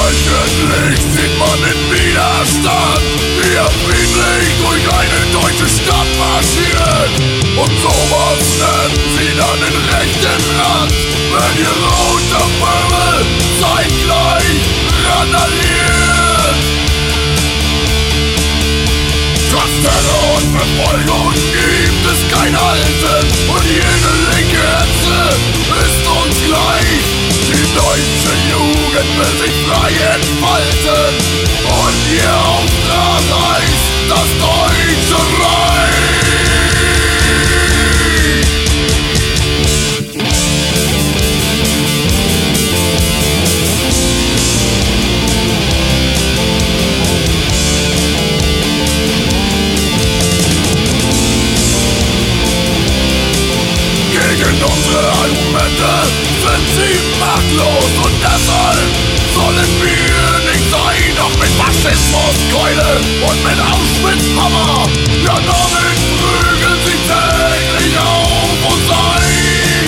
Wöchentlich sieht man den Widerstand, wie er friedlich durch eine deutsche Stadt marschiert. Und sowas nennen sie dann den rechten Rand, wenn ihr roter Pöbel zeitgleich randaliert. Trotz Terror und Verfolgung gibt es kein Halten, und jede linke Hetze ist uns gleich. Die deutsche Jugend will sich frei entfalten, und ihr Auftrag heißt das Deutsche Reich. Gegen unsere Argumente sind sie machtlos, und deshalb sollen wir nicht sein, doch mit Faschismuskeule und mit Auschwitz-Hammer. Ja, damit prügeln sie täglich auf uns ein.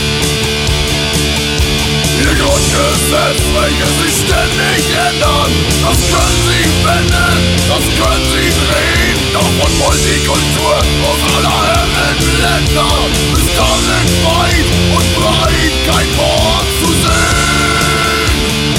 Ihr Grundgesetz, welches sie ständig ändern, das können sie wenden, das können sie drehen. Doch von Multikultur aus aller Herren Länder ist darin weit und breit kein Wort zu sehen.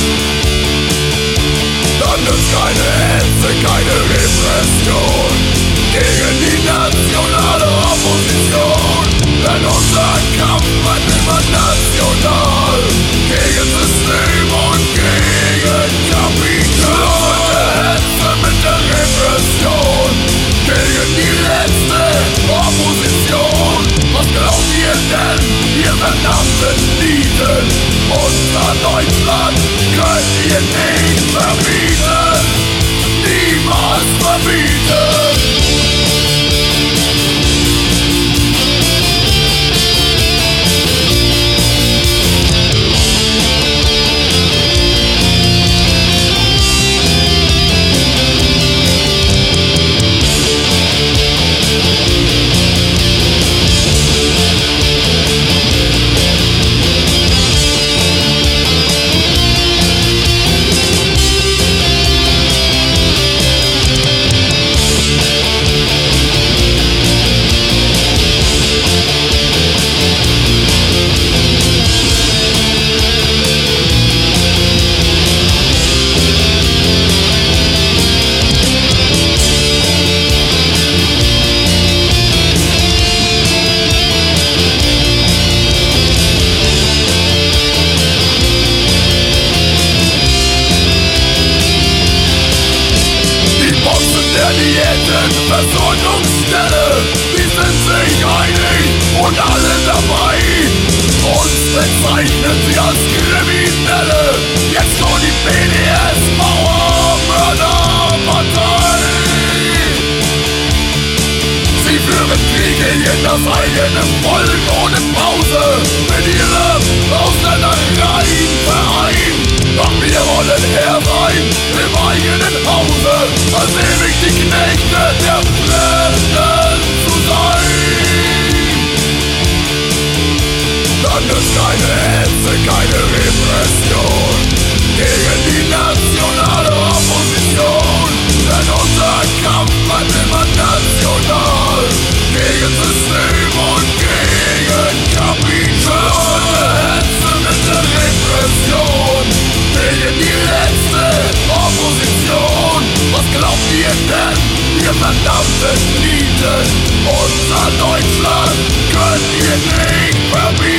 Dann ist keine Hetze, keine Repression gegen die nationale Opposition, denn unser Kampf wird immer national gegen System und gegen Kapital. Hetze mit der Repression gegen die letzte Opposition. Was glaubt ihr denn, ihr verdammten Nieten? Unser Deutschland könnt ihr nicht verbieten, niemals verbieten. Versorgungsstelle, die sind sich einig und alle dabei. Uns bezeichnen sie als Kriminelle, jetzt nur die BDS-Mauermörderpartei. Sie führen Krieg gegen das eigene Volk ohne Pause mit ihrem Ausländereienverein. Doch wir wollen Herr sein im eigenen Hause, als ewig die Knechte der Fremden zu sein. Dann ist keine Hetze, keine Repression gegen die nationale Opposition, denn unser Kampf wird immer national gegen System und gegen Kapital. Hetze mit der Repression gegen die letzte Opposition. Was glaubt ihr denn, ihr verdammten Nieten? Unser Deutschland könnt ihr nicht verbieten.